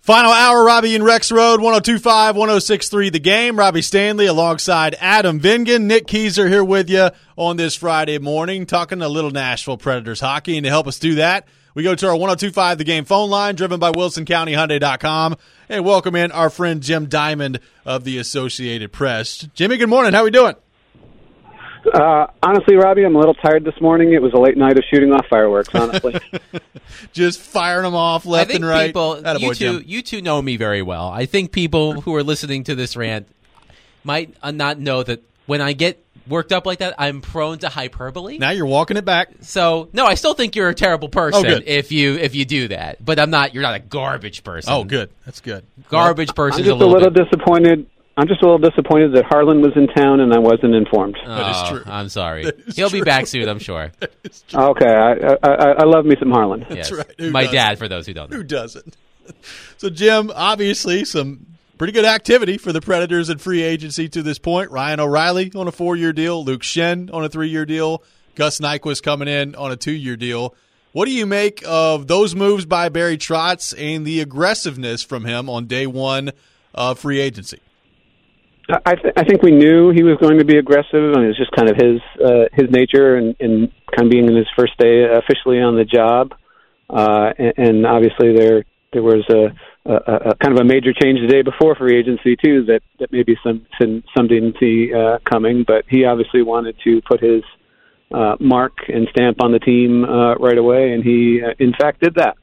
Final hour, Robbie and Rex Road, 102.5, 106.3 The Game. Robbie Stanley alongside Adam Vingan. Nick Keyser here with you on this Friday morning, talking a little Nashville Predators hockey. And to help us do that, we go to our 102.5 The Game phone line, driven by WilsonCountyHyundai.com, and welcome in our friend Jim Diamond of the Associated Press. Jimmy, good morning. How are we doing? Honestly, Robbie, I'm a little tired this morning. It was a late night of shooting off fireworks, honestly. Just firing them off left and right. People, you two know me very well. I think people who are listening to this rant might not know that when I get worked up like that, I'm prone to hyperbole. Now you're walking it back. So, no, I still think you're a terrible person if you do that. But you're not a garbage person. Oh, good. That's good. Garbage person. I'm just a little disappointed. I'm just a little disappointed that Harlan was in town and I wasn't informed. That is true. I'm sorry. He'll be back soon, I'm sure. Okay, I love me some Harlan. That's yes. right. My dad, for those who don't know. Who doesn't? So, Jim, obviously some pretty good activity for the Predators in free agency to this point. Ryan O'Reilly on a 4-year deal. Luke Schenn on a 3-year deal. Gus Nyquist coming in on a 2-year deal. What do you make of those moves by Barry Trotz and the aggressiveness from him on day one of free agency? I think we knew he was going to be aggressive, and it's just kind of his nature and kind of being in his first day officially on the job. And obviously there was a kind of a major change the day before free agency too that maybe some didn't see coming, but he obviously wanted to put his mark and stamp on the team right away, and he in fact did that.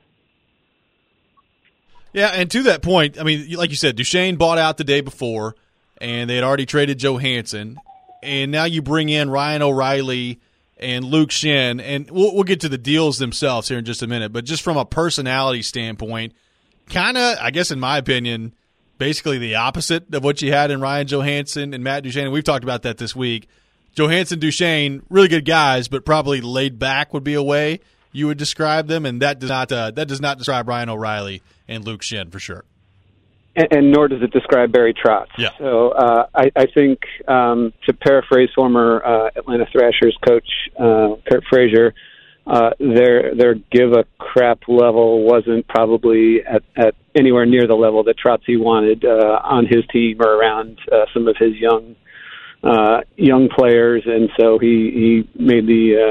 Yeah, and to that point, I mean, like you said, Duchesne bought out the day before, and they had already traded Johansson, and now you bring in Ryan O'Reilly and Luke Schenn, and we'll get to the deals themselves here in just a minute, but just from a personality standpoint, kind of, I guess in my opinion, basically the opposite of what you had in Ryan Johansson and Matt Duchene. We've talked about that this week. Johansson, Duchesne, really good guys, but probably laid back would be a way you would describe them, and that does not describe Ryan O'Reilly and Luke Schenn for sure. And nor does it describe Barry Trotz. Yeah. So I think, to paraphrase former Atlanta Thrashers coach Kurt Frazier, their give a crap level wasn't probably at anywhere near the level that Trotzy wanted on his team or around some of his young players, and so he made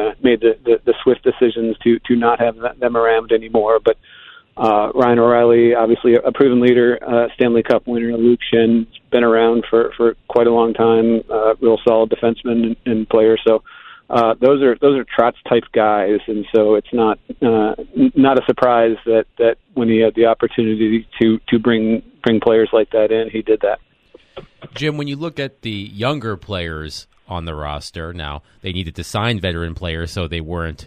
the swift decisions to not have them around anymore. But Ryan O'Reilly, obviously a proven leader, Stanley Cup winner. Luke Schenn, been around for quite a long time, real solid defenseman and player. So those are Trotz type guys, and so it's not a surprise that when he had the opportunity to bring players like that in, he did that. Jim, when you look at the younger players on the roster, now they needed to sign veteran players, so they weren't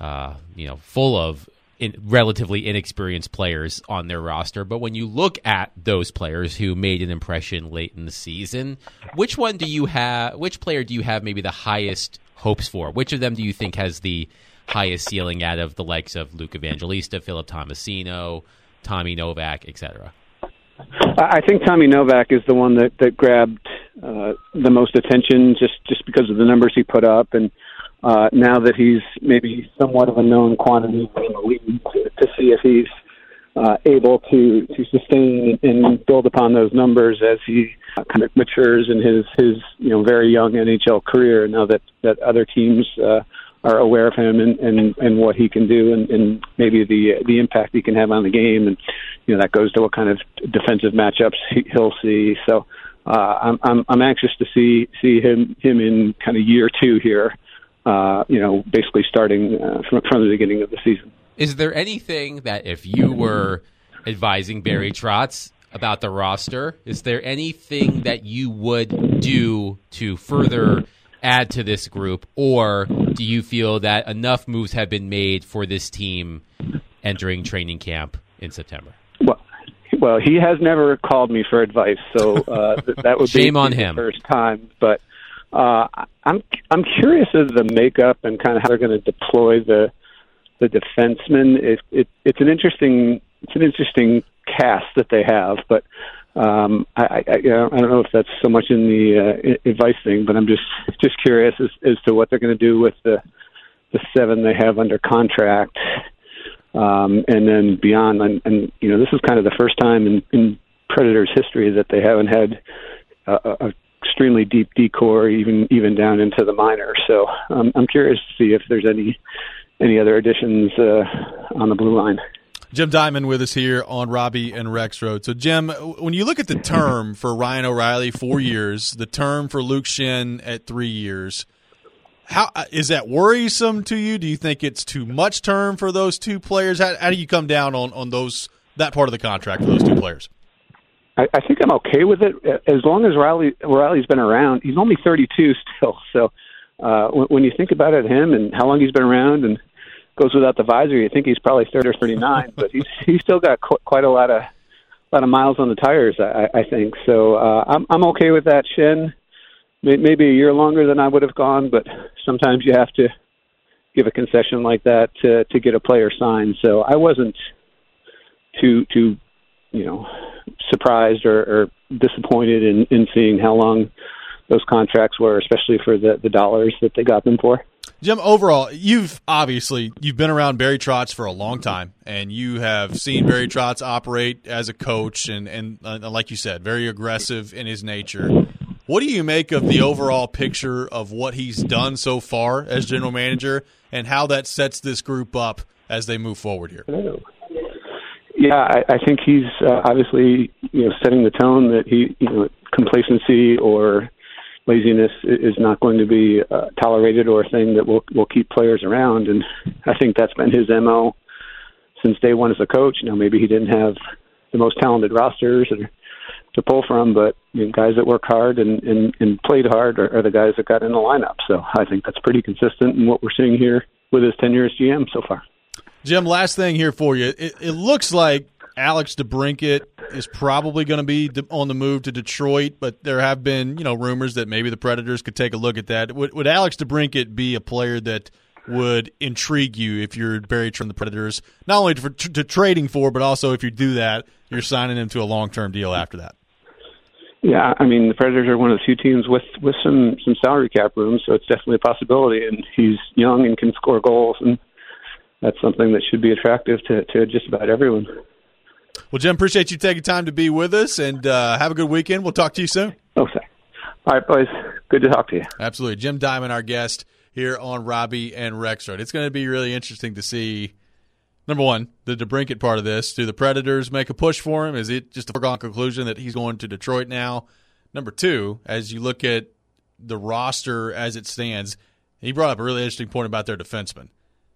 full of relatively inexperienced players on their roster. But when you look at those players who made an impression late in the season, which player do you have maybe the highest hopes for? Which of them do you think has the highest ceiling out of the likes of Luke Evangelista, Philip Tomasino, Tommy Novak, etc.? I think Tommy Novak is the one that grabbed the most attention just because of the numbers he put up, and now that he's maybe somewhat of a known quantity in the league, to see if he's able to sustain and build upon those numbers as he kind of matures in his very young NHL career. Now that other teams are aware of him and what he can do and maybe the impact he can have on the game, and that goes to what kind of defensive matchups he'll see. So I'm anxious to see him in kind of year 2 here. Basically starting from the beginning of the season. Is there anything that if you were advising Barry Trotz about the roster, is there anything that you would do to further add to this group, or do you feel that enough moves have been made for this team entering training camp in September? Well, he has never called me for advice, so that would Shame be on the him. First time, but I'm curious of the makeup and kind of how they're going to deploy the defensemen. It's an interesting cast that they have, but I don't know if that's so much in the advice thing, but I'm just curious as to what they're going to do with the 7 they have under contract. and then beyond. And this is kind of the first time in Predators history that they haven't had a extremely deep decor, even down into the minors. So I'm curious to see if there's any other additions on the blue line. Jim Diamond with us here on Robbie and Rexroad. So, Jim, when you look at the term for Ryan O'Reilly, 4 years, the term for Luke Schenn at 3 years, how is that worrisome to you? Do you think it's too much term for those two players? How do you come down on that part of the contract for those two players? I think I'm okay with it as long as O'Reilly's been around. He's only 32 still, so when you think about it, him and how long he's been around and goes without the visor, you think he's probably 30 or 39, but he's still got quite a lot of miles on the tires, I think. So I'm okay with that. Schenn, maybe a year longer than I would have gone, but sometimes you have to give a concession like that to get a player signed. So I wasn't too surprised or disappointed in seeing how long those contracts were, especially for the dollars that they got them for. Jim, overall, you've been around Barry Trotz for a long time, and you have seen Barry Trotz operate as a coach, and like you said, very aggressive in his nature. What do you make of the overall picture of what he's done so far as general manager, and how that sets this group up as they move forward here? Yeah, I think he's obviously setting the tone that complacency or laziness is not going to be tolerated or a thing that will keep players around, and I think that's been his MO since day one as a coach. Maybe he didn't have the most talented rosters to pull from, but guys that work hard and played hard are the guys that got in the lineup. So I think that's pretty consistent in what we're seeing here with his tenure as GM so far. Jim, last thing here for you. It looks like Alex DeBrincat is probably going to be on the move to Detroit, but there have been rumors that maybe the Predators could take a look at that. Would Alex DeBrincat be a player that would intrigue you if you're Barry from the Predators, not only to trading for, but also if you do that, you're signing him to a long-term deal after that? Yeah, I mean, the Predators are one of the few teams with some salary cap room, so it's definitely a possibility, and he's young and can score goals, and that's something that should be attractive to just about everyone. Well, Jim, appreciate you taking time to be with us, and have a good weekend. We'll talk to you soon. Okay. All right, boys. Good to talk to you. Absolutely. Jim Diamond, our guest here on Robbie and Rexroad. It's going to be really interesting to see, number one, the DeBrincat part of this. Do the Predators make a push for him? Is it just a foregone conclusion that he's going to Detroit now? Number two, as you look at the roster as it stands, he brought up a really interesting point about their defensemen.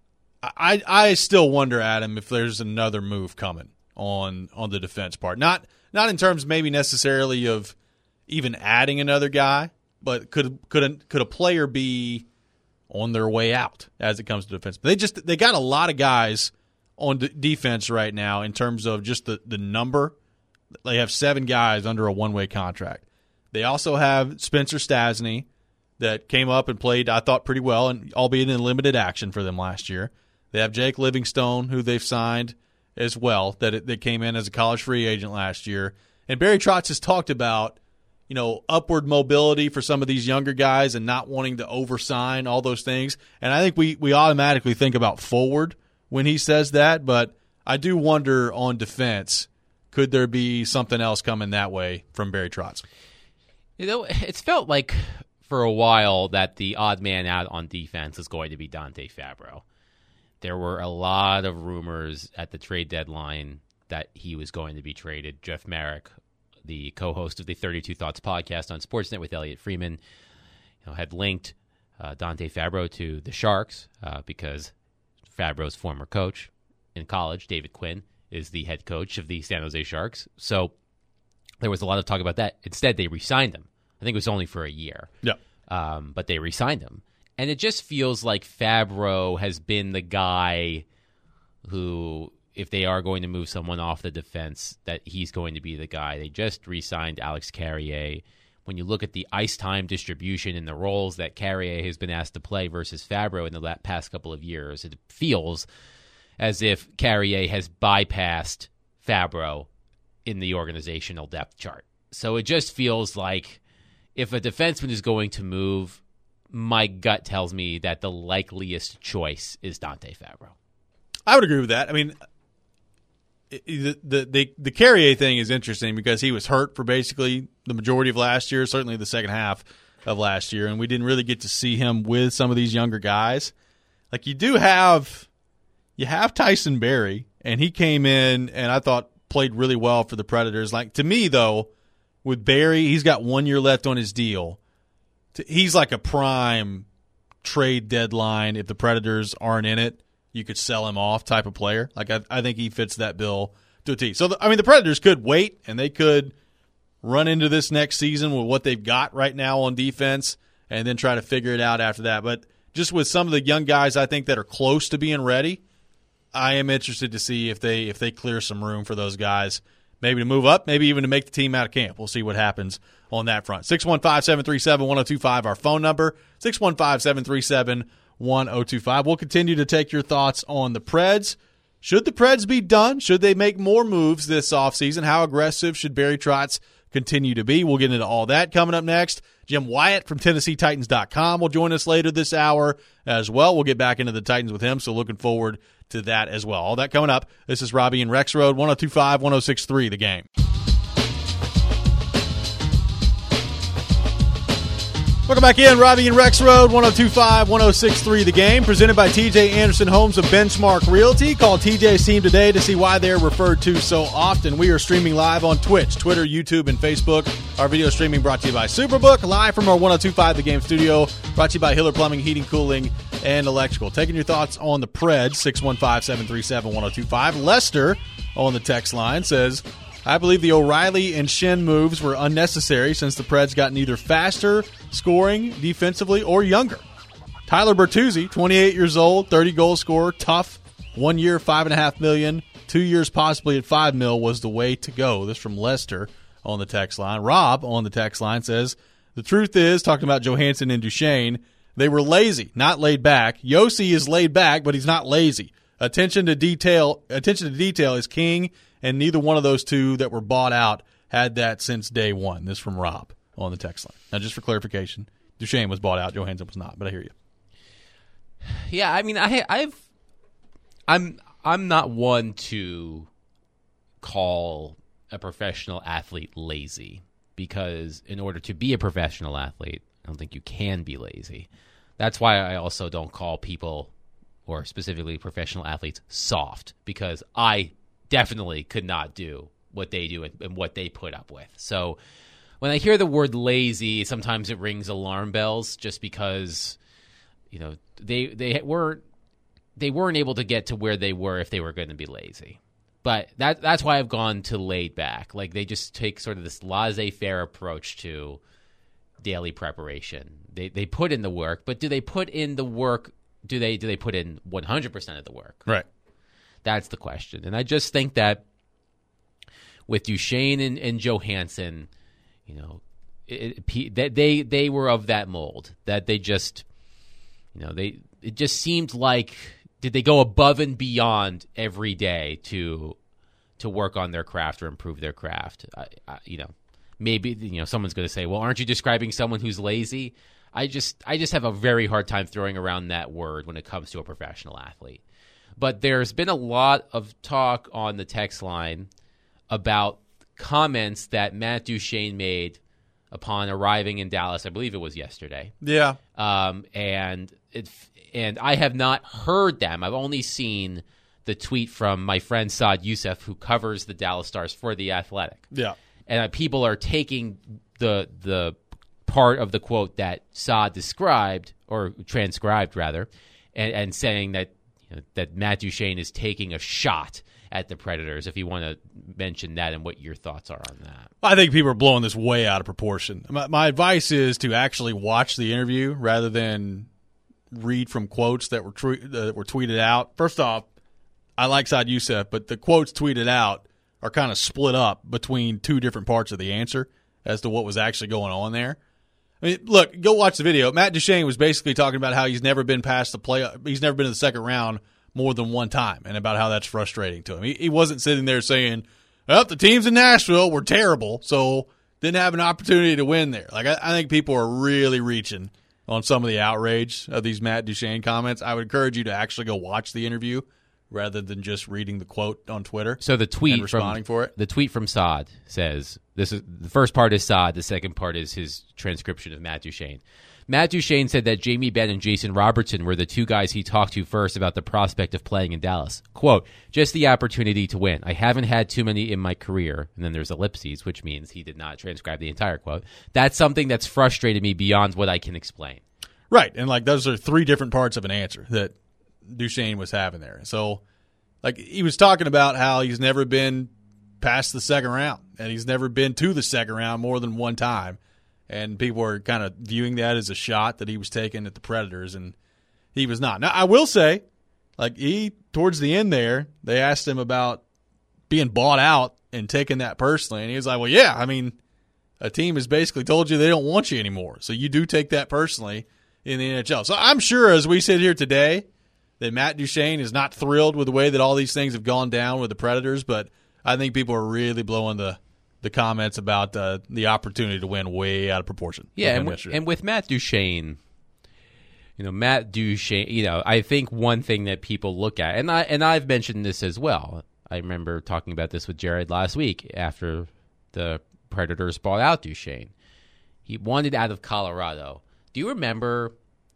I still wonder, Adam, if there's another move coming on the defense part. Not in terms maybe necessarily of even adding another guy, but could a player be on their way out as it comes to defense? They got a lot of guys on defense right now in terms of just the number. They have 7 guys under a one-way contract. They also have Spencer Stastny that came up and played, I thought, pretty well, and albeit in limited action for them last year. They have Jake Livingstone, who they've signed as well, that came in as a college free agent last year. And Barry Trotz has talked about, upward mobility for some of these younger guys and not wanting to oversign, all those things. And I think we automatically think about forward when he says that, but I do wonder on defense, could there be something else coming that way from Barry Trotz? It's felt like for a while that the odd man out on defense is going to be Dante Fabro. There were a lot of rumors at the trade deadline that he was going to be traded. Jeff Marek, the co-host of the 32 Thoughts podcast on Sportsnet with Elliot Freeman, had linked Dante Fabro to the Sharks because Fabro's former coach in college, David Quinn, is the head coach of the San Jose Sharks. So there was a lot of talk about that. Instead, they re-signed him. I think it was only for a year. Yeah. But they re-signed him. And it just feels like Fabro has been the guy who, if they are going to move someone off the defense, that he's going to be the guy. They just re-signed Alex Carrier. When you look at the ice time distribution and the roles that Carrier has been asked to play versus Fabro in the past couple of years, it feels as if Carrier has bypassed Fabro in the organizational depth chart. So it just feels like if a defenseman is going to move, my gut tells me that the likeliest choice is Dante Fabro. I would agree with that. I mean, the Carrier thing is interesting because he was hurt for basically the majority of last year, certainly the second half of last year, and we didn't really get to see him with some of these younger guys. Like you have Tyson Barrie, and he came in and I thought played really well for the Predators. Like to me though, with Barrie, he's got 1 year left on his deal. He's like a prime trade deadline. If the Predators aren't in it, you could sell him off type of player. Like I think he fits that bill to a T. So the Predators could wait and they could run into this next season with what they've got right now on defense and then try to figure it out after that. But just with some of the young guys I think that are close to being ready, I am interested to see if they clear some room for those guys, maybe to move up, maybe even to make the team out of camp. We'll see what happens on that front. 615-737-1025, our phone number, 615-737-1025. We'll continue to take your thoughts on the Preds. Should the Preds be done? Should they make more moves this offseason? How aggressive should Barry Trotz continue to be? We'll get into all that coming up next. Jim Wyatt from TennesseeTitans.com will join us later this hour as well. We'll get back into the Titans with him, so looking forward to that as well. All that coming up. This is Robbie and Rex Road, 102.5, 106.3, The Game. Welcome back in, Robbie and Rex Road, 102.5, 106.3 The Game, presented by TJ Anderson Homes of Benchmark Realty. Call TJ's team today to see why they're referred to so often. We are streaming live on Twitch, Twitter, YouTube, and Facebook. Our video streaming brought to you by Superbook, live from our 102.5 The Game studio, brought to you by Hiller Plumbing, Heating, Cooling, and Electrical. Taking your thoughts on the Preds, 615-737-1025. Lester on the text line says, I believe the O'Reilly and Shen moves were unnecessary since the Preds got neither faster scoring defensively or younger. Tyler Bertuzzi, 28 years old, 30-goal scorer, tough, 1 year, $5.5 million, 2 years possibly at $5 million was the way to go. This from Lester on the text line. Rob on the text line says, the truth is, talking about Johansson and Duchesne, they were lazy, not laid back. Yossi is laid back, but he's not lazy. Attention to detail is king, and neither one of those two that were bought out had that since day one. This from Rob on the text line. Now, just for clarification, Duchesne was bought out, Johansson was not, but I hear you. Yeah, I mean, I'm not one to call a professional athlete lazy, because in order to be a professional athlete, I don't think you can be lazy. That's why I also don't call people, or specifically professional athletes, soft, because I definitely could not do what they do and what they put up with. So when I hear the word lazy, sometimes it rings alarm bells, just because, you know, they weren't able to get to where they were if they were going to be lazy. But that's why I've gone to laid back. Like, they just take sort of this laissez-faire approach to daily preparation. They put in the work, but do they put in the work? Do they put in 100% of the work? Right. That's the question. And I just think that with Duchesne and Johansson, you know, that they were of that mold. That they just, you know, it just seemed like, did they go above and beyond every day to work on their craft or improve their craft? You know, maybe, you know, someone's going to say, well, aren't you describing someone who's lazy? I just have a very hard time throwing around that word when it comes to a professional athlete. But there's been a lot of talk on the text line about comments that Matt Duchesne made upon arriving in Dallas. I believe it was yesterday. Yeah. And I have not heard them. I've only seen the tweet from my friend Saad Youssef, who covers the Dallas Stars for The Athletic. Yeah. And people are taking the part of the quote that Saad described, or transcribed rather, and saying that, you know, that Matt Duchesne is taking a shot at the Predators. If you want to mention that and what your thoughts are on that. I think people are blowing this way out of proportion. My advice is to actually watch the interview rather than read from quotes that were tweeted out. First off, I like Saad Youssef, but the quotes tweeted out are kind of split up between two different parts of the answer as to what was actually going on there. I mean, look, go watch the video. Matt Duchesne was basically talking about how he's never been past the play. He's never been to the second round more than one time, and about how that's frustrating to him. He wasn't sitting there saying, "Oh, the teams in Nashville were terrible, so didn't have an opportunity to win there." Like, I think people are really reaching on some of the outrage of these Matt Duchesne comments. I would encourage you to actually go watch the interview rather than just reading the quote on Twitter. So the tweet and responding for it. The tweet from Saad says, "This is the first part is Saad. The second part is his transcription of Matt Duchene." Matt Duchene said that Jamie Benn and Jason Robertson were the two guys he talked to first about the prospect of playing in Dallas. Quote, "Just the opportunity to win. I haven't had too many in my career." And then there's ellipses, which means he did not transcribe the entire quote. "That's something that's frustrated me beyond what I can explain." Right. And like those are three different parts of an answer that Duchene was having there. So like he was talking about how he's never been past the second round and he's never been to the second round more than one time. And people were kind of viewing that as a shot that he was taking at the Predators, and he was not. Now, I will say, like towards the end there, they asked him about being bought out and taking that personally, and he was like, well, yeah, I mean, a team has basically told you they don't want you anymore, so you do take that personally in the NHL. So I'm sure as we sit here today that Matt Duchene is not thrilled with the way that all these things have gone down with the Predators, but I think people are really blowing the comments about the opportunity to win way out of proportion. Yeah, and with Matt Duchene, I think one thing that people look at, and I've mentioned this as well. I remember talking about this with Jared last week after the Predators bought out Duchene. He wanted out of Colorado. Do you remember?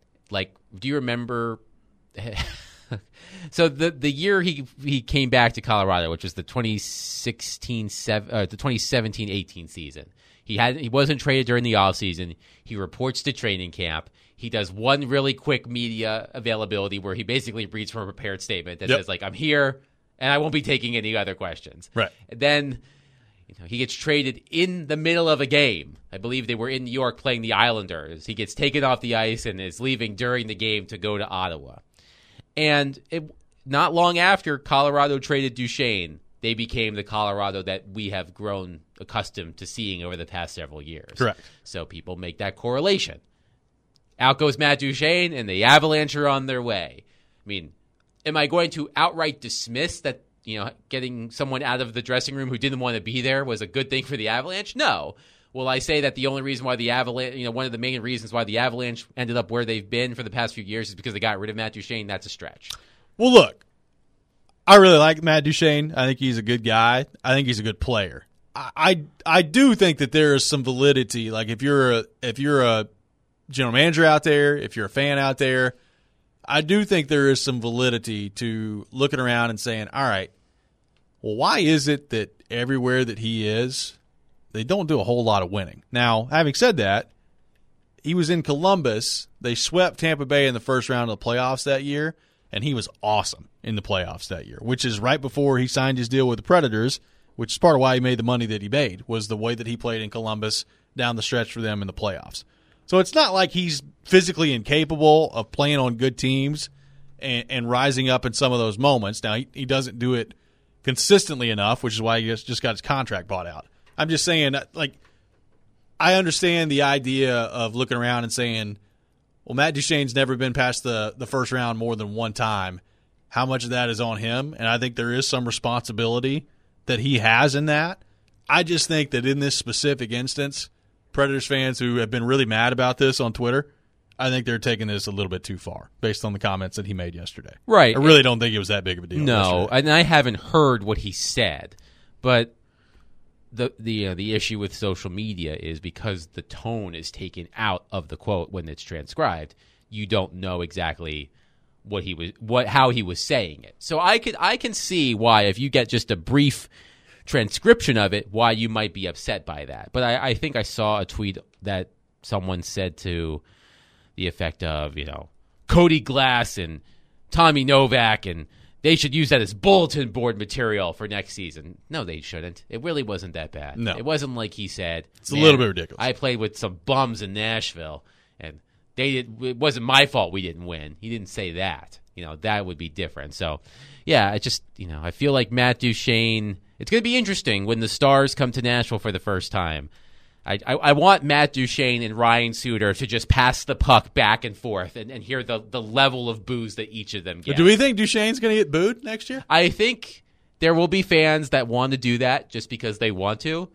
So the year he came back to Colorado, which was the 2017-18 season, he wasn't traded during the offseason. He reports to training camp. He does one really quick media availability where he basically reads from a prepared statement that says, like, I'm here and I won't be taking any other questions. Right. And then he gets traded in the middle of a game. I believe they were in New York playing the Islanders. He gets taken off the ice and is leaving during the game to go to Ottawa. And not long after Colorado traded Duchene, they became the Colorado that we have grown accustomed to seeing over the past several years. Correct. So people make that correlation. Out goes Matt Duchene, and the Avalanche are on their way. I mean, am I going to outright dismiss that getting someone out of the dressing room who didn't want to be there was a good thing for the Avalanche? No. Will I say that the only reason why the Avalanche, one of the main reasons why the Avalanche ended up where they've been for the past few years is because they got rid of Matt Duchene? That's a stretch. Well, look, I really like Matt Duchene. I think he's a good guy. I think he's a good player. I do think that there is some validity. Like if you're a general manager out there, if you're a fan out there, I do think there is some validity to looking around and saying, all right, well, why is it that everywhere that he is, they don't do a whole lot of winning? Now, having said that, he was in Columbus. They swept Tampa Bay in the first round of the playoffs that year, and he was awesome in the playoffs that year, which is right before he signed his deal with the Predators, which is part of why he made the money that he made, was the way that he played in Columbus down the stretch for them in the playoffs. So it's not like he's physically incapable of playing on good teams and rising up in some of those moments. Now, he doesn't do it consistently enough, which is why he just got his contract bought out. I'm just saying, like, I understand the idea of looking around and saying, well, Matt Duchene's never been past the first round more than one time. How much of that is on him? And I think there is some responsibility that he has in that. I just think that in this specific instance, Predators fans who have been really mad about this on Twitter, I think they're taking this a little bit too far based on the comments that he made yesterday. Right. I really don't think it was that big of a deal. No, yesterday. And I haven't heard what he said, but the issue with social media is because the tone is taken out of the quote when it's transcribed, you don't know exactly how he was saying it. So I can see why, if you get just a brief transcription of it, why you might be upset by that. But I think I saw a tweet that someone said to the effect of, Cody Glass and Tommy Novak, and they should use that as bulletin board material for next season. No, they shouldn't. It really wasn't that bad. No. It wasn't like he said, it's a little bit ridiculous. I played with some bums in Nashville, and it wasn't my fault we didn't win. He didn't say that. That would be different. So, yeah, I just, I feel like Matt Duchene, it's going to be interesting when the Stars come to Nashville for the first time. I want Matt Duchene and Ryan Suter to just pass the puck back and forth and hear the level of boos that each of them gets. Do we think Duchene's going to get booed next year? I think there will be fans that want to do that just because they want to,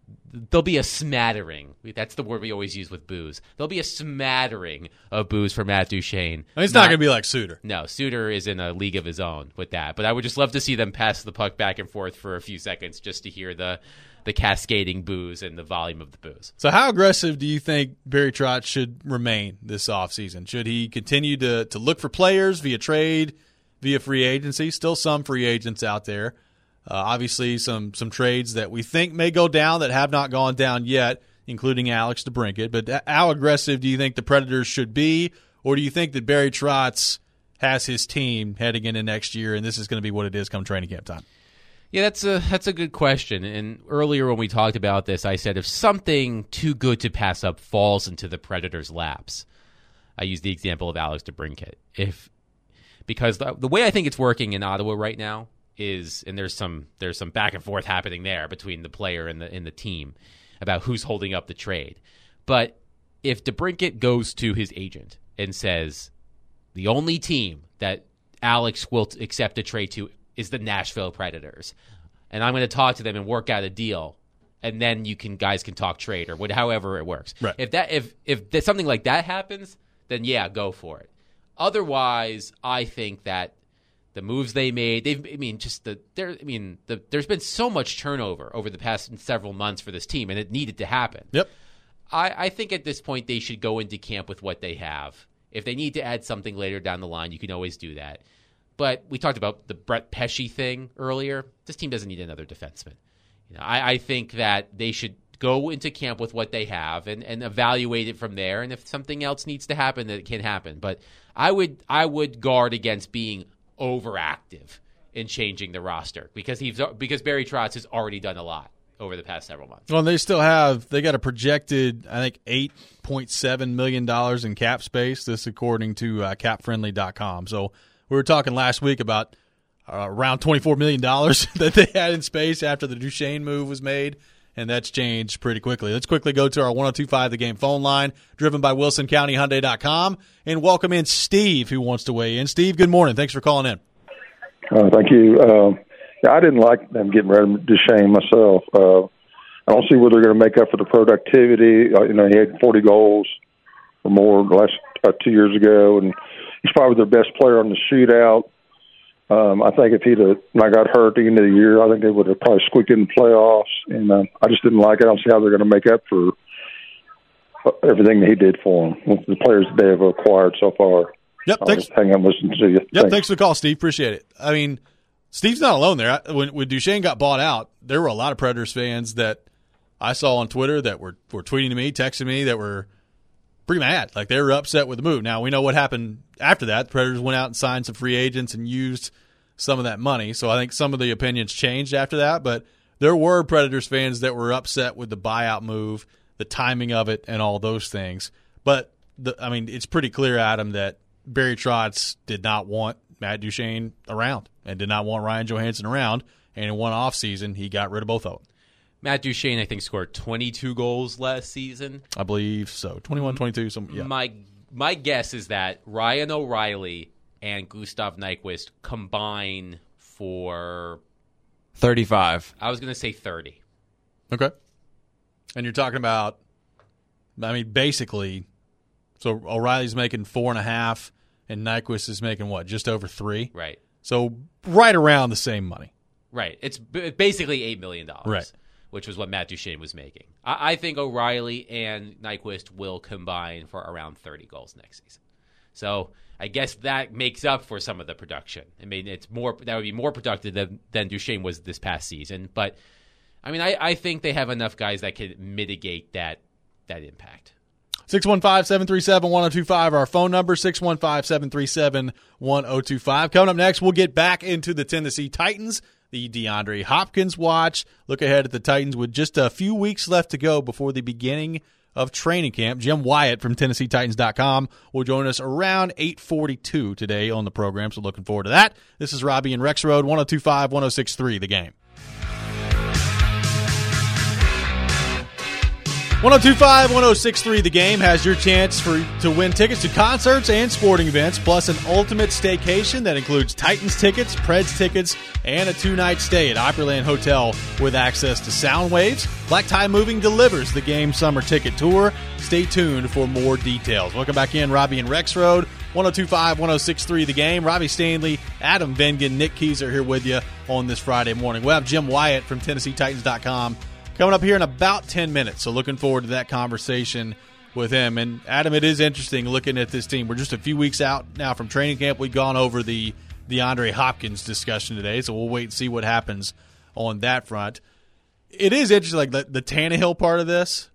there'll be a smattering. That's the word we always use with boos. There'll be a smattering of boos for Matt Duchene. I mean, it's not going to be like Suter. No, Suter is in a league of his own with that. But I would just love to see them pass the puck back and forth for a few seconds just to hear the cascading boos and the volume of the boos. So how aggressive do you think Barry Trotz should remain this offseason? Should he continue to look for players via trade, via free agency? Still some free agents out there. Obviously, some trades that we think may go down that have not gone down yet, including Alex DeBrincat. But how aggressive do you think the Predators should be, or do you think that Barry Trotz has his team heading into next year, and this is going to be what it is come training camp time? Yeah, that's a good question. And earlier when we talked about this, I said if something too good to pass up falls into the Predators' laps, I used the example of Alex DeBrincat. Because the way I think it's working in Ottawa right now is, and there's some back and forth happening there between the player and the team about who's holding up the trade. But if DeBrincat goes to his agent and says the only team that Alex will accept a trade to is the Nashville Predators, and I'm going to talk to them and work out a deal, and then guys can talk trade or however it works. Right. If something like that happens, then yeah, go for it. Otherwise, I think that the moves they made, there's been so much turnover over the past several months for this team, and it needed to happen. Yep. I think at this point they should go into camp with what they have. If they need to add something later down the line, you can always do that. But we talked about the Brett Pesce thing earlier. This team doesn't need another defenseman. I think that they should go into camp with what they have and evaluate it from there. And if something else needs to happen, that it can happen. But I would guard against being overactive in changing the roster because Barry Trotz has already done a lot over the past several months. Well, they got a projected, I think, $8.7 million in cap space. This according to capfriendly.com. So we were talking last week about around $24 million that they had in space after the Duchene move was made, and that's changed pretty quickly. Let's quickly go to our 102.5 The Game phone line, driven by WilsonCountyHyundai.com, and welcome in Steve, who wants to weigh in. Steve, good morning. Thanks for calling in. Thank you. I didn't like them getting rid of Duchene myself. I don't see where they're going to make up for the productivity. He had 40 goals or more the last 2 years ago, and he's probably their best player on the shootout. I think if he'd not got hurt at the end of the year, I think they would have probably squeaked in the playoffs. And I just didn't like it. I don't see how they're going to make up for everything that he did for them with the players that they have acquired so far. Yep, thanks. Just hang on and listen to you. Yep, thanks for the call, Steve. Appreciate it. I mean, Steve's not alone there. When Duchene got bought out, there were a lot of Predators fans that I saw on Twitter that were tweeting to me, texting me, that were pretty mad. Like, they were upset with the move. Now, we know what happened after that. The Predators went out and signed some free agents and used some of that money. So I think some of the opinions changed after that. But there were Predators fans that were upset with the buyout move, the timing of it, and all those things. But, it's pretty clear, Adam, that Barry Trotz did not want Matt Duchene around and did not want Ryan Johansson around. And in one offseason, he got rid of both of them. Matt Duchene, I think, scored 22 goals last season. I believe so. 21, 22. Yeah. My guess is that Ryan O'Reilly and Gustav Nyquist combine for 35. I was going to say 30. Okay. And you're talking about, basically, so O'Reilly's making 4.5, and Nyquist is making what, just over 3? Right. So right around the same money. Right. It's basically $8 million. Right. Which was what Matt Duchene was making. I think O'Reilly and Nyquist will combine for around 30 goals next season. So I guess that makes up for some of the production. It's more that would be more productive than Duchene was this past season. But I think they have enough guys that can mitigate that impact. 615-737-1025, our phone number, 615-737-1025. Coming up next, we'll get back into the Tennessee Titans, the DeAndre Hopkins watch. Look ahead at the Titans with just a few weeks left to go before the beginning of training camp. Jim Wyatt from TennesseeTitans.com will join us around 8:42 today on the program, so looking forward to that. This is Robbie and Rex Road, 102.5, 106.3, The Game. 102.5-106.3 The Game has your chance to win tickets to concerts and sporting events, plus an ultimate staycation that includes Titans tickets, Preds tickets, and a 2-night stay at Opryland Hotel with access to sound waves. Black Tie Moving delivers the Game Summer Ticket Tour. Stay tuned for more details. Welcome back in, Robbie and Rex Road, 102.5-106.3 The Game. Robbie Stanley, Adam Vengen, Nick Keyser here with you on this Friday morning. We'll have Jim Wyatt from TennesseeTitans.com coming up here in about 10 minutes, so looking forward to that conversation with him. And, Adam, it is interesting looking at this team. We're just a few weeks out now from training camp. We've gone over the DeAndre Hopkins discussion today, so we'll wait and see what happens on that front. It is interesting, like the Tannehill part of this.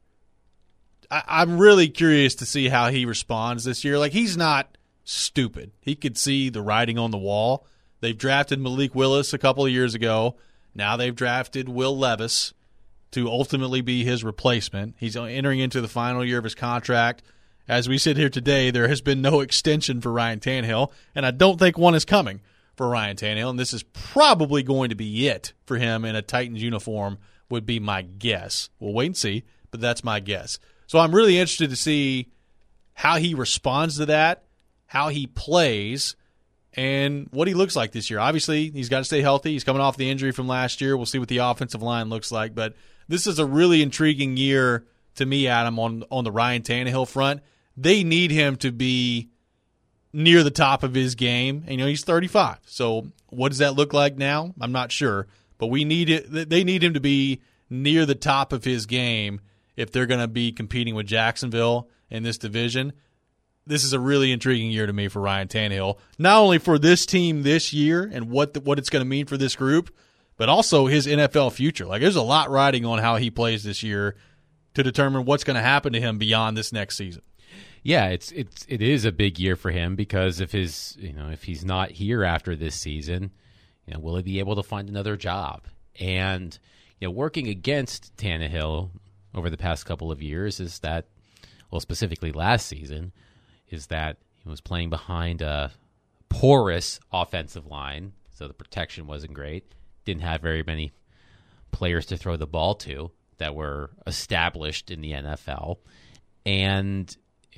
I'm really curious to see how he responds this year. Like, he's not stupid. He could see the writing on the wall. They've drafted Malik Willis a couple of years ago. Now they've drafted Will Levis to ultimately be his replacement. He's entering into the final year of his contract. As we sit here today, there has been no extension for Ryan Tannehill, and I don't think one is coming for Ryan Tannehill, and this is probably going to be it for him in a Titans uniform would be my guess. We'll wait and see, but that's my guess. So I'm really interested to see how he responds to that, how he plays, and what he looks like this year. Obviously, he's got to stay healthy. He's coming off the injury from last year. We'll see what the offensive line looks like, but this is a really intriguing year to me, Adam, on the Ryan Tannehill front. They need him to be near the top of his game. And, he's 35. So what does that look like now? I'm not sure. But they need him to be near the top of his game if they're going to be competing with Jacksonville in this division. This is a really intriguing year to me for Ryan Tannehill, not only for this team this year and what it's going to mean for this group, but also his NFL future. Like, there's a lot riding on how he plays this year to determine what's going to happen to him beyond this next season. Yeah, it is a big year for him because if he's not here after this season, will he be able to find another job? And working against Tannehill over the past couple of years is that, well, specifically last season, is that he was playing behind a porous offensive line, so the protection wasn't great. Didn't have very many players to throw the ball to that were established in the NFL. And,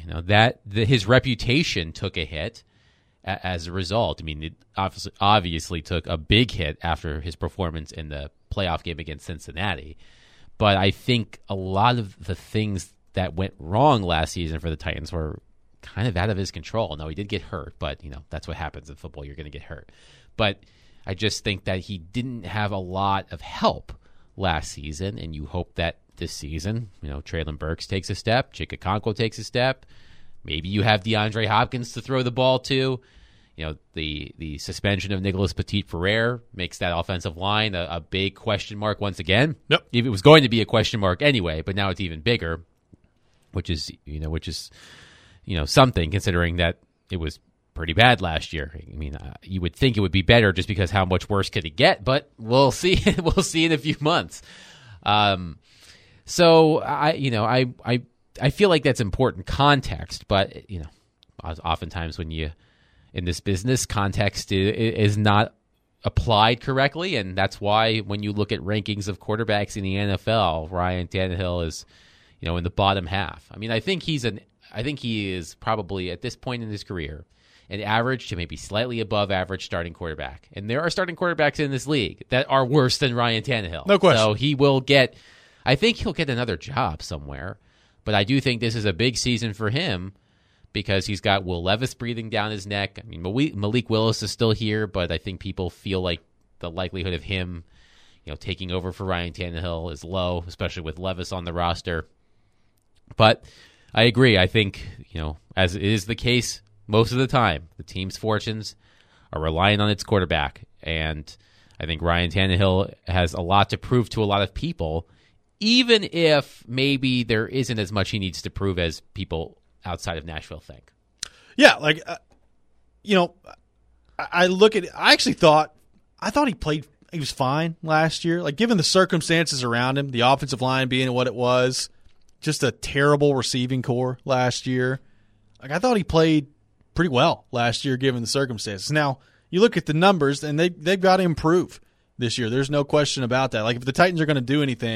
his reputation took a hit as a result. I mean, it obviously took a big hit after his performance in the playoff game against Cincinnati. But I think a lot of the things that went wrong last season for the Titans were kind of out of his control. Now, he did get hurt, but, that's what happens in football. You're going to get hurt. But I just think that he didn't have a lot of help last season, and you hope that this season, Treylon Burks takes a step, Chika Okonkwo takes a step. Maybe you have DeAndre Hopkins to throw the ball to. The suspension of Nicholas Petit-Frere makes that offensive line a big question mark once again. Yep. It was going to be a question mark anyway, but now it's even bigger, which is something considering that it was pretty bad last year. I mean, you would think it would be better just because how much worse could it get, but we'll see. We'll see in a few months. So I feel like that's important context, but oftentimes when you in this business, context is not applied correctly, and that's why when you look at rankings of quarterbacks in the NFL, Ryan Tannehill is in the bottom half. I mean, I think he is probably at this point in his career an average to maybe slightly above average starting quarterback. And there are starting quarterbacks in this league that are worse than Ryan Tannehill. No question. So I think he'll get another job somewhere. But I do think this is a big season for him because he's got Will Levis breathing down his neck. I mean, Malik Willis is still here, but I think people feel like the likelihood of him, taking over for Ryan Tannehill is low, especially with Levis on the roster. But I agree. I think, as is the case most of the time, the team's fortunes are relying on its quarterback. And I think Ryan Tannehill has a lot to prove to a lot of people, even if maybe there isn't as much he needs to prove as people outside of Nashville think. Yeah, like, I look at it. I thought he was fine last year. Like, given the circumstances around him, the offensive line being what it was, just a terrible receiving core last year. Like, I thought he played pretty well last year given the circumstances. Now, you look at the numbers, and they've got to improve this year. There's no question about that. Like, if the Titans are going to do anything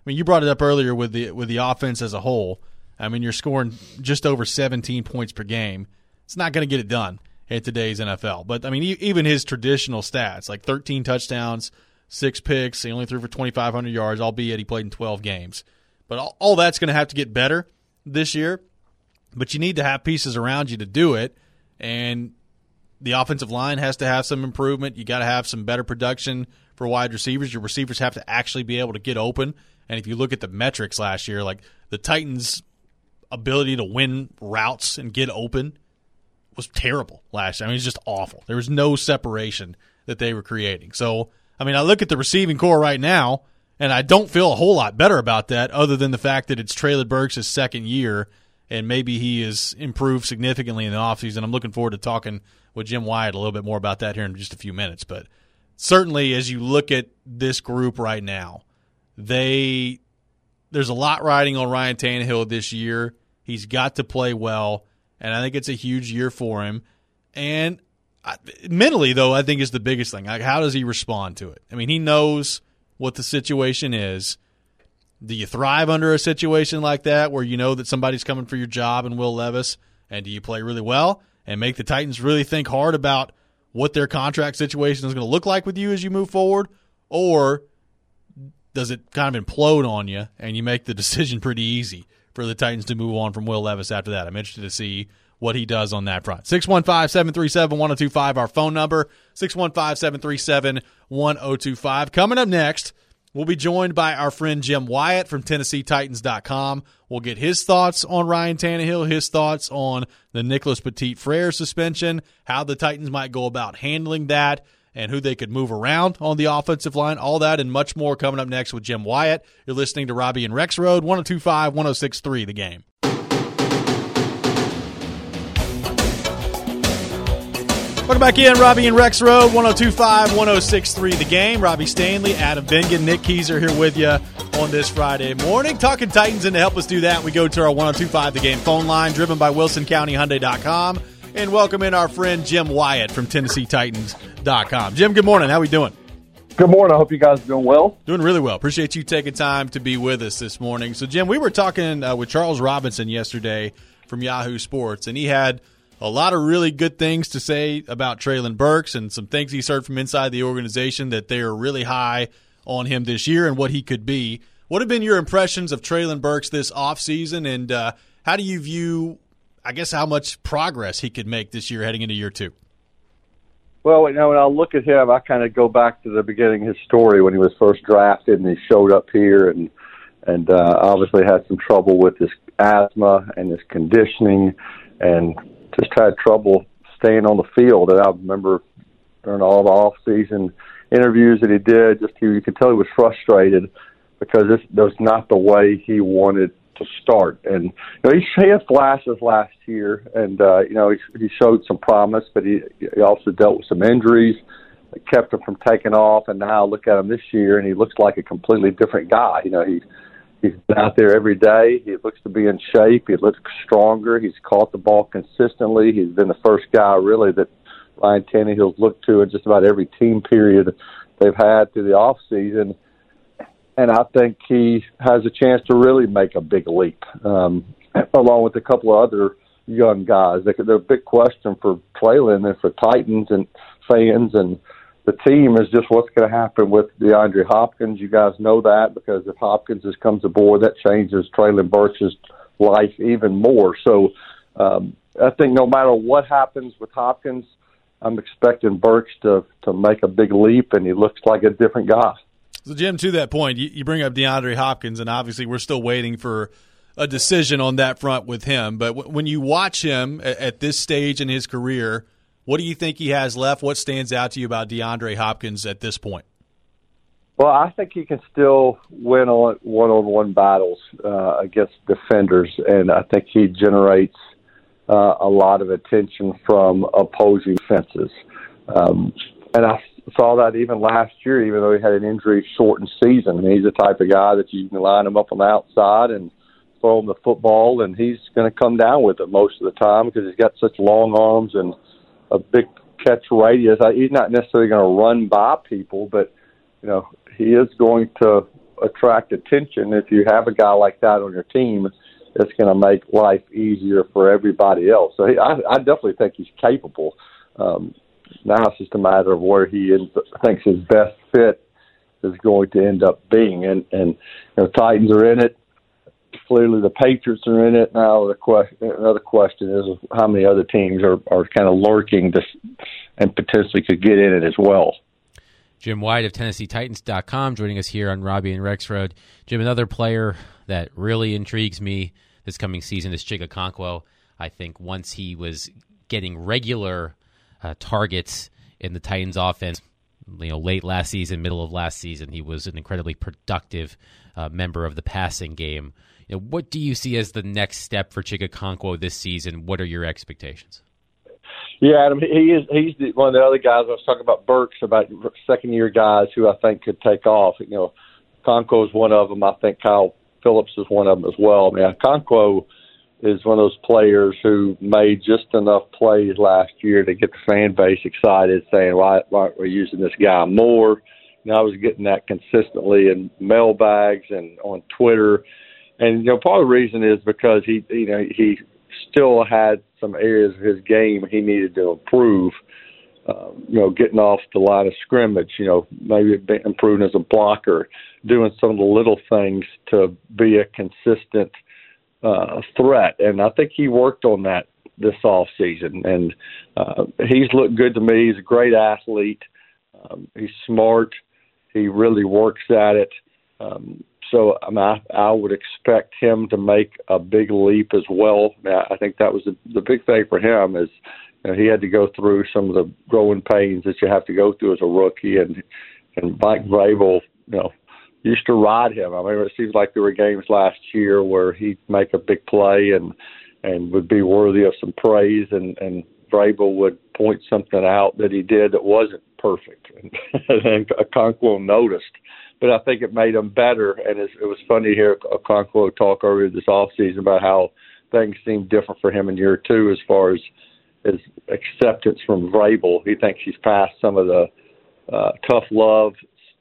mean, you brought it up earlier with the offense as a whole. I mean, you're scoring just over 17 points per game. It's not going to get it done in today's NFL. But, I mean, even his traditional stats, like 13 touchdowns, 6 picks, he only threw for 2,500 yards, albeit he played in 12 games. But all that's going to have to get better this year. But you need to have pieces around you to do it, and the offensive line has to have some improvement. You got to have some better production for wide receivers. Your receivers have to actually be able to get open. And if you look at the metrics last year, like the Titans' ability to win routes and get open was terrible last year. I mean, it's just awful. There was no separation that they were creating. So, I mean, I look at the receiving core right now, and I don't feel a whole lot better about that other than the fact that it's Treylon Burks' second year, and maybe he has improved significantly in the offseason. I'm looking forward to talking with Jim Wyatt a little bit more about that here in just a few minutes. But certainly as you look at this group right now, there's a lot riding on Ryan Tannehill this year. He's got to play well, and I think it's a huge year for him. And mentally, though, I think is the biggest thing. Like, how does he respond to it? I mean, he knows what the situation is. Do you thrive under a situation like that where you know that somebody's coming for your job in Will Levis, and do you play really well and make the Titans really think hard about what their contract situation is going to look like with you as you move forward? Or does it kind of implode on you and you make the decision pretty easy for the Titans to move on from Will Levis after that? I'm interested to see what he does on that front. 615-737-1025, our phone number, 615-737-1025. Coming up next, we'll be joined by our friend Jim Wyatt from TennesseeTitans.com. We'll get his thoughts on Ryan Tannehill, his thoughts on the Nicholas Petit-Frere suspension, how the Titans might go about handling that, and who they could move around on the offensive line. All that and much more coming up next with Jim Wyatt. You're listening to Robbie and Rex Road, 102.5, 106.3 The Game. Welcome back in, Robbie and Rex Road, 102.5, 106.3 The Game. Robbie Stanley, Adam Bengen, Nick Keyser here with you on this Friday morning. Talking Titans, and to help us do that, we go to our 102.5 The Game phone line, driven by WilsonCountyHyundai.com, and welcome in our friend Jim Wyatt from TennesseeTitans.com. Jim, good morning. How we doing? Good morning. I hope you guys are doing well. Doing really well. Appreciate you taking time to be with us this morning. So, Jim, we were talking with Charles Robinson yesterday from Yahoo Sports, and he had a lot of really good things to say about Treylon Burks and some things he's heard from inside the organization that they are really high on him this year and what he could be. What have been your impressions of Treylon Burks this offseason, and how do you view, I guess, how much progress he could make this year heading into year two? Well, you know, when I look at him, I kind of go back to the beginning of his story when he was first drafted and he showed up here and obviously had some trouble with his asthma and his conditioning and just had trouble staying on the field. And I remember during all the off-season interviews that he did, you could tell he was frustrated because that was not the way he wanted to start. And you know, he had flashes last year, and he showed some promise, but he also dealt with some injuries that kept him from taking off. And now look at him this year, and he looks like a completely different guy. You know, he's been out there every day. He looks to be in shape. He looks stronger. He's caught the ball consistently. He's been the first guy really that Ryan Tannehill's looked to in just about every team period they've had through the off season. And I think he has a chance to really make a big leap, along with a couple of other young guys. They're a big question for Treylon and for Titans and fans and the team is just what's going to happen with DeAndre Hopkins. You guys know that because if Hopkins comes aboard, that changes Treylon Burks' life even more. So I think no matter what happens with Hopkins, I'm expecting Burks to make a big leap, and he looks like a different guy. So, Jim, to that point, you bring up DeAndre Hopkins, and obviously we're still waiting for a decision on that front with him. But when you watch him at this stage in his career, what do you think he has left? What stands out to you about DeAndre Hopkins at this point? Well, I think he can still win on one-on-one battles against defenders, and I think he generates a lot of attention from opposing fences. And I saw that even last year, even though he had an injury-shortened season. And he's the type of guy that you can line him up on the outside and throw him the football, and he's going to come down with it most of the time because he's got such long arms and a big catch radius. He's not necessarily going to run by people, but you know he is going to attract attention. If you have a guy like that on your team, it's going to make life easier for everybody else. So I definitely think he's capable. Now it's just a matter of where he thinks his best fit is going to end up being. And Titans are in it. Clearly the Patriots are in it. Now another question is how many other teams are kind of lurking and potentially could get in it as well. Jim White of TennesseeTitans.com joining us here on Robbie and Rexroad. Jim, another player that really intrigues me this coming season is Chig Okonkwo. I think once he was getting regular targets in the Titans offense, late last season, middle of last season, he was an incredibly productive member of the passing game. What do you see as the next step for Chig Okonkwo this season? What are your expectations? Yeah, Adam, he's one of the other guys I was talking about, Burks, about second-year guys who I think could take off. Okonkwo is one of them. I think Kyle Phillips is one of them as well. I mean, Okonkwo is one of those players who made just enough plays last year to get the fan base excited, saying, why aren't we using this guy more? I was getting that consistently in mailbags and on Twitter. And, part of the reason is because he still had some areas of his game he needed to improve, getting off the line of scrimmage, maybe improving as a blocker, doing some of the little things to be a consistent threat. And I think he worked on that this offseason. And he's looked good to me. He's a great athlete. He's smart. He really works at it. So I would expect him to make a big leap as well. I think that was the big thing for him is he had to go through some of the growing pains that you have to go through as a rookie. And Mike Vrabel, used to ride him. I mean, it seems like there were games last year where he'd make a big play and would be worthy of some praise, and Vrabel would point something out that he did that wasn't perfect. And Okonkwo noticed. But I think it made him better, and it was funny to hear Okonkwo talk earlier this offseason about how things seem different for him in year two as far as his acceptance from Vrabel. He thinks he's passed some of the tough love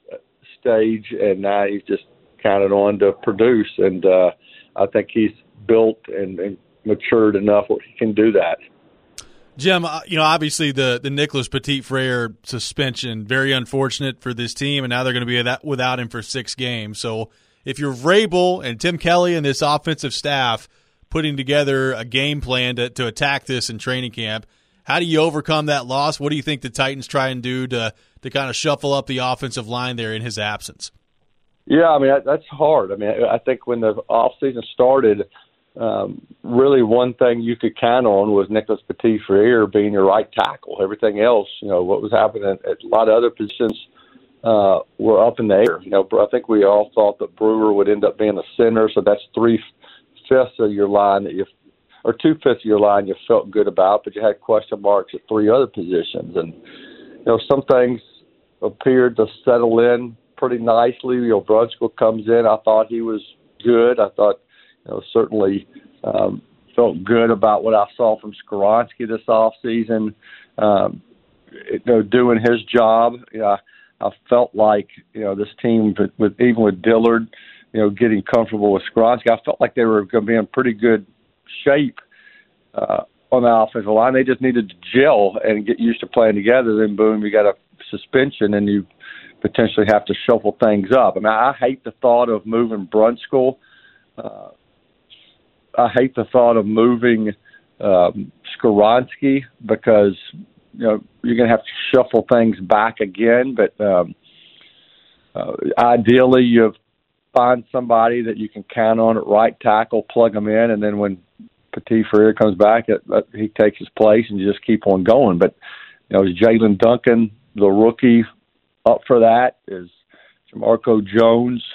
stage, and now he's just counted on to produce. And I think he's built and matured enough where he can do that. Jim, obviously the Nicholas Petit-Frere suspension, very unfortunate for this team, and now they're going to be without him for 6 games. So if you're Vrabel and Tim Kelly and this offensive staff putting together a game plan to attack this in training camp, how do you overcome that loss? What do you think the Titans try and do to kind of shuffle up the offensive line there in his absence? Yeah, I mean, that's hard. I mean, I think when the offseason started, really one thing you could count on was Nicholas Petit-Frere being your right tackle. Everything else, what was happening at a lot of other positions were up in the air. I think we all thought that Brewer would end up being the center, so that's 3/5 of your line or 2/5 of your line you felt good about, but you had question marks at 3 other positions. And, some things appeared to settle in pretty nicely. Brunskill comes in. I thought he was good. I thought, certainly felt good about what I saw from Skoronski this offseason, doing his job. I felt like, this team, even with Dillard, getting comfortable with Skoronski, I felt like they were going to be in pretty good shape on the offensive line. They just needed to gel and get used to playing together. Then, boom, you got a suspension and you potentially have to shuffle things up. I mean, I hate the thought of moving Brunskill. I hate the thought of moving Skoronski because, you're going to have to shuffle things back again. But ideally, you find somebody that you can count on at right tackle, plug them in, and then when Petit-Frere comes back, he takes his place, and you just keep on going. But, is Jalen Duncan, the rookie, up for that? Is Jamarco Jones,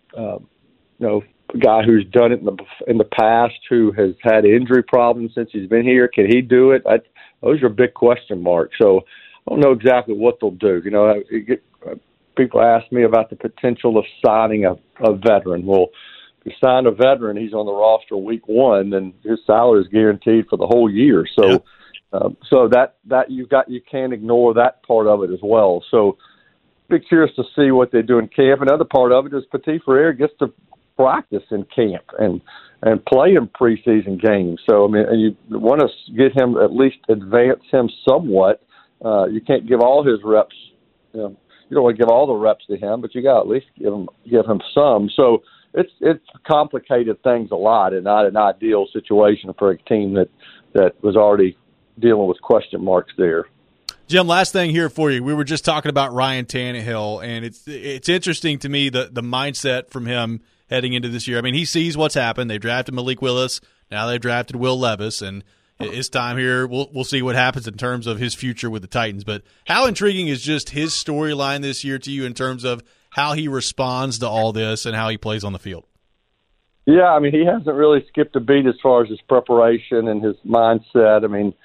a guy who's done it in the past, who has had injury problems since he's been here? Can he do it? Those are big question marks. So I don't know exactly what they'll do. People ask me about the potential of signing a veteran. Well, if you sign a veteran, he's on the roster week 1, then his salary is guaranteed for the whole year. So, so that you can't ignore that part of it as well. So, be curious to see what they do in camp. Another part of it is Petit Frere gets to practice in camp and play in preseason games. So, I mean, you want to get him, at least advance him somewhat. You can't give all his reps. You don't want to give all the reps to him, but you got to at least give him some. So it's complicated things a lot, and not an ideal situation for a team that was already dealing with question marks there. Jim, last thing here for you. We were just talking about Ryan Tannehill, and it's interesting to me the mindset from him heading into this year. I mean, he sees what's happened. They drafted Malik Willis. Now they've drafted Will Levis, and his time here, we'll see what happens in terms of his future with the Titans. But how intriguing is just his storyline this year to you in terms of how he responds to all this and how he plays on the field? Yeah, I mean, he hasn't really skipped a beat as far as his preparation and his mindset. I mean,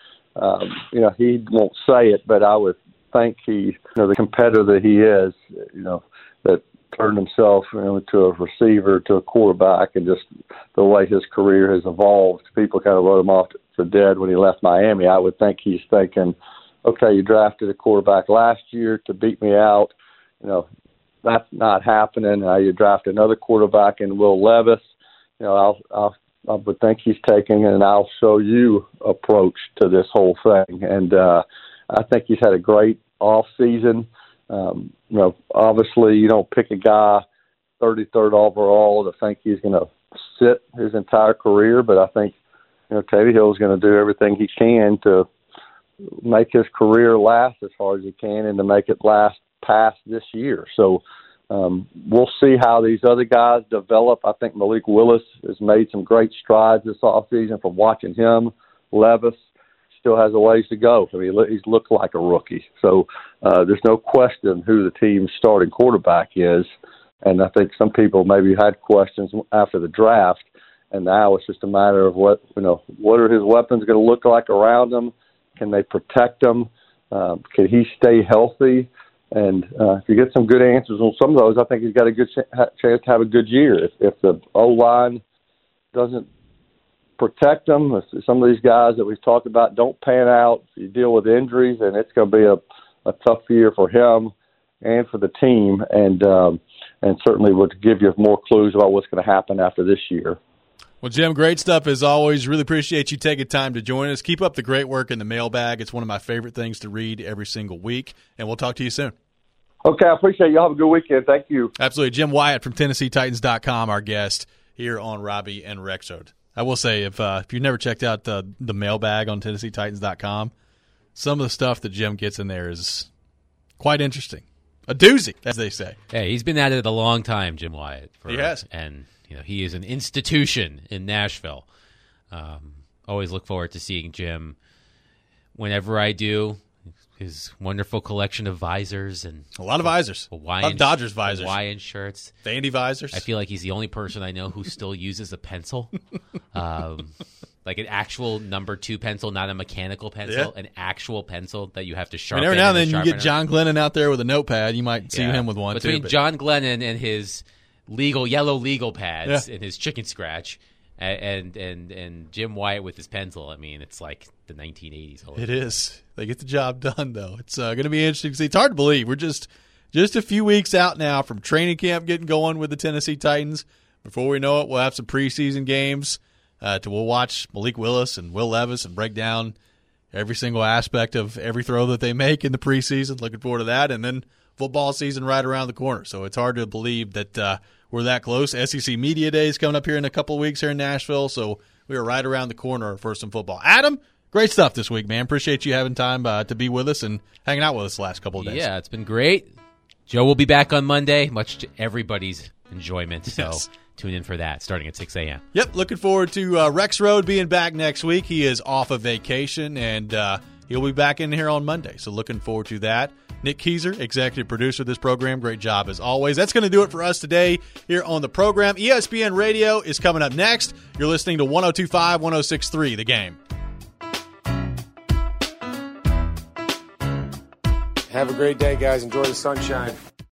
he won't say it, but I would think the competitor that he is, that turned himself into a receiver, to a quarterback, and just the way his career has evolved. People kind of wrote him off for dead when he left Miami. I would think he's thinking, okay, you drafted a quarterback last year to beat me out. That's not happening. Now you draft another quarterback in Will Levis. I would think he's taking an I'll show you approach to this whole thing. And I think he's had a great off season. Obviously you don't pick a guy 33rd overall to think he's going to sit his entire career, but I think Tannehill is going to do everything he can to make his career last as far as he can and to make it last past this year. So we'll see how these other guys develop. I think Malik Willis has made some great strides this offseason from watching him. Levis still has a ways to go. I mean, he's looked like a rookie. So there's no question who the team's starting quarterback is. And I think some people maybe had questions after the draft, and now it's just a matter of what are his weapons going to look like around him? Can they protect him? Can he stay healthy? And if you get some good answers on some of those, I think he's got a good chance to have a good year. If the O-line doesn't protect them, if some of these guys that we've talked about don't pan out, you deal with injuries, and it's going to be a tough year for him and for the team, and certainly would give you more clues about what's going to happen after this year. Well, Jim, great stuff as always. Really appreciate you taking time to join us. Keep up the great work in the mailbag. It's one of my favorite things to read every single week, and we'll talk to you soon. Okay, I appreciate it. Y'all have a good weekend. Thank you. Absolutely. Jim Wyatt from TennesseeTitans.com, our guest here on Robbie and Rexrode. I will say, if you've never checked out the mailbag on TennesseeTitans.com, some of the stuff that Jim gets in there is quite interesting. A doozy, as they say. Hey, he's been at it a long time, Jim Wyatt. He has. And he is an institution in Nashville. Always look forward to seeing Jim whenever I do. His wonderful collection of visors and a lot of visors. A lot of Dodgers visors. Hawaiian shirts. Vandy visors. I feel like he's the only person I know who still uses a pencil. Like an actual number 2 pencil, not a mechanical pencil, an actual pencil that you have to sharpen. Every now and then you get John Glennon out there with a notepad. You might see him with one too. Between John Glennon and his yellow legal pads and his chicken scratch, and Jim Wyatt with his pencil. I mean, it's like the 1980s. It is. They get the job done, though. It's going to be interesting to see. It's hard to believe. We're just a few weeks out now from training camp getting going with the Tennessee Titans. Before we know it, we'll have some preseason games. We'll watch Malik Willis and Will Levis and break down every single aspect of every throw that they make in the preseason. Looking forward to that. And then football season right around the corner. So it's hard to believe that we're that close. SEC Media Day is coming up here in a couple of weeks here in Nashville. So we are right around the corner for some football. Adam, great stuff this week, man. Appreciate you having time to be with us and hanging out with us the last couple of days. Yeah, it's been great. Joe will be back on Monday, much to everybody's enjoyment. So tune in for that, starting at 6 a.m. Yep, looking forward to Rexrode being back next week. He is off of vacation, and he'll be back in here on Monday. So looking forward to that. Nick Keyser, executive producer of this program. Great job as always. That's going to do it for us today here on the program. ESPN Radio is coming up next. You're listening to 102.5, 106.3, The Game. Have a great day, guys. Enjoy the sunshine.